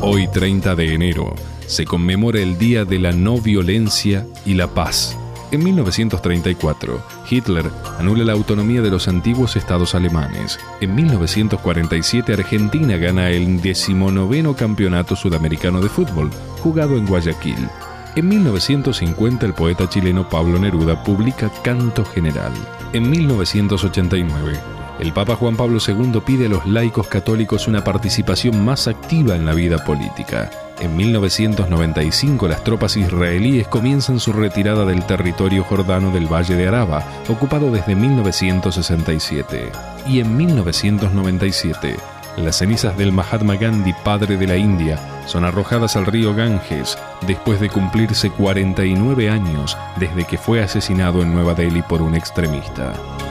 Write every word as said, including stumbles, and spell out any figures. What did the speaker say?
Hoy, treinta de enero, se conmemora el Día de la No Violencia y la Paz. En mil novecientos treinta y cuatro, Hitler anula la autonomía de los antiguos estados alemanes. En mil novecientos cuarenta y siete, Argentina gana el decimonoveno Campeonato Sudamericano de Fútbol, jugado en Guayaquil. En mil novecientos cincuenta, el poeta chileno Pablo Neruda publica Canto General. En mil novecientos ochenta y nueve, el Papa Juan Pablo segundo pide a los laicos católicos una participación más activa en la vida política. En mil novecientos noventa y cinco, las tropas israelíes comienzan su retirada del territorio jordano del Valle de Araba, ocupado desde mil novecientos sesenta y siete. Y en mil novecientos noventa y siete, las cenizas del Mahatma Gandhi, padre de la India, son arrojadas al río Ganges después de cumplirse cuarenta y nueve años desde que fue asesinado en Nueva Delhi por un extremista.